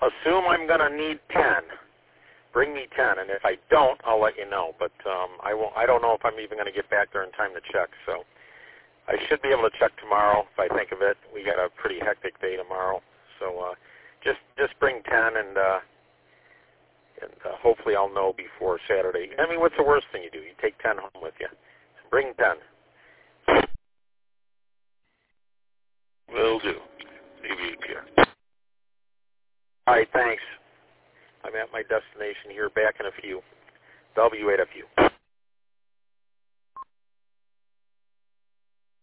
assume I'm going to need 10. Bring me 10, and if I don't, I'll let you know. But I won't. I don't know if I'm even going to get back there in time to check. So I should be able to check tomorrow if I think of it. We got a pretty hectic day tomorrow, so just bring 10, and hopefully I'll know before Saturday. I mean, what's the worst thing you do? You take 10 home with you. So bring 10. Will do. Maybe you care. All right, thanks. I'm at my destination here, back in a few. W8FU.